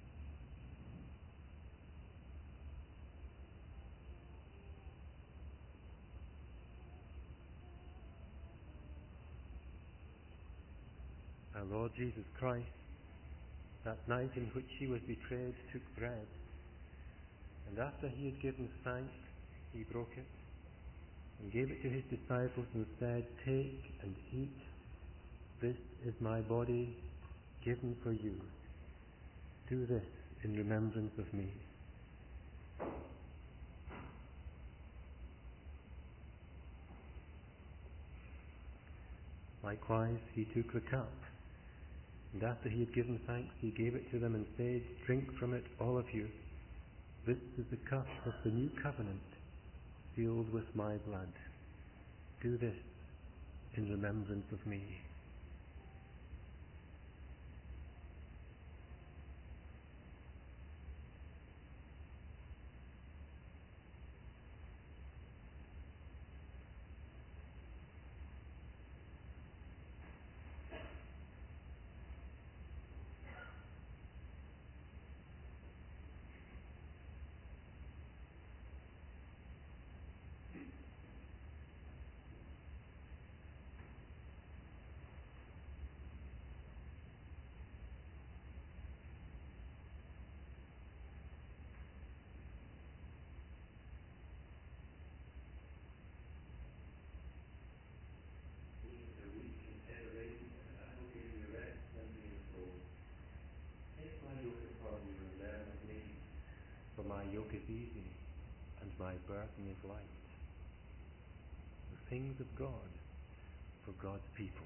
Our Lord Jesus Christ, that night in which he was betrayed, took bread, and after he had given thanks, he broke it and gave it to his disciples and said, "Take and eat. This is my body given for you. Do this in remembrance of me." Likewise, he took the cup, and after he had given thanks, he gave it to them and said, "Drink from it, all of you. This is the cup of the new covenant, sealed with my blood. Do this in remembrance of me." For my yoke is easy and my burden is light. The things of God for God's people.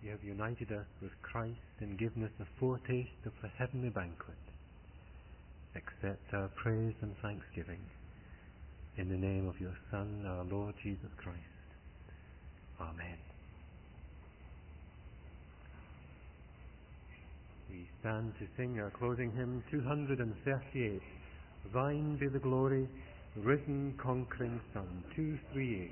You have united us with Christ and given us a foretaste of the heavenly banquet. Accept our praise and thanksgiving in the name of your Son, our Lord Jesus Christ. Amen. We stand to sing our closing hymn two hundred thirty-eight. Thine be the glory, risen conquering Son, two thirty-eight.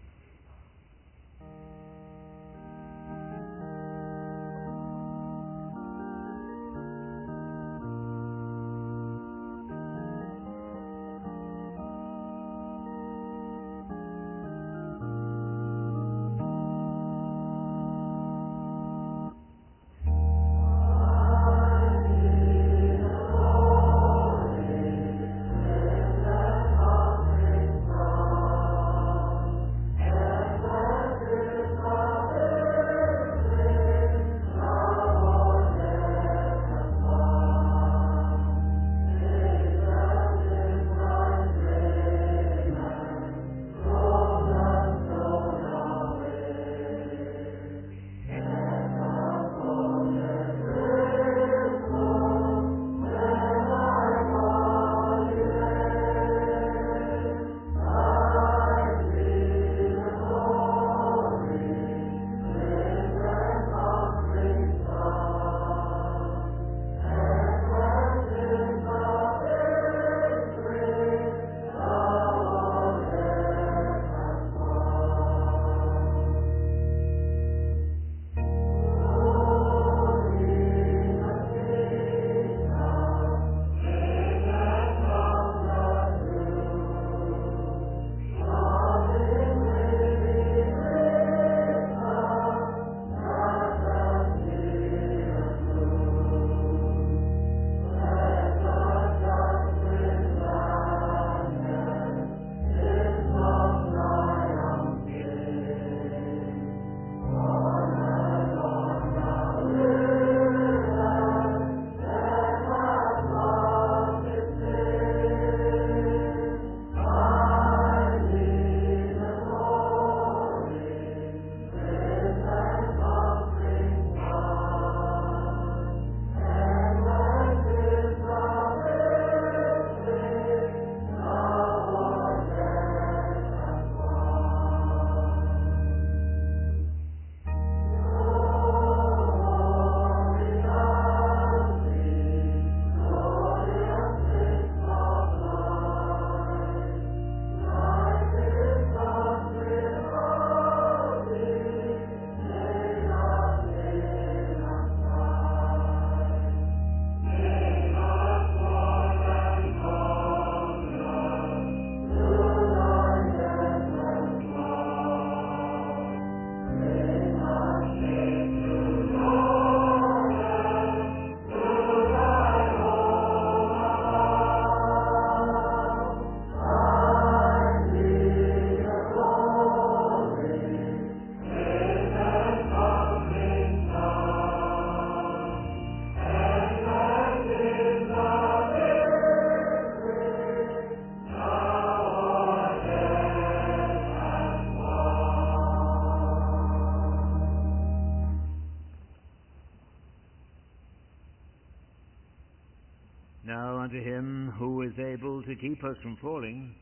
Now unto him who is able to keep us from falling,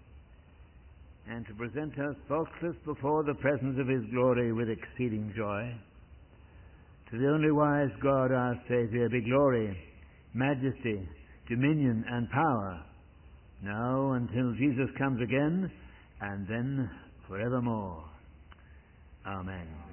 and to present us faultless before the presence of his glory with exceeding joy, to the only wise God our Saviour be glory, majesty, dominion, and power, now until Jesus comes again, and then forevermore. Amen.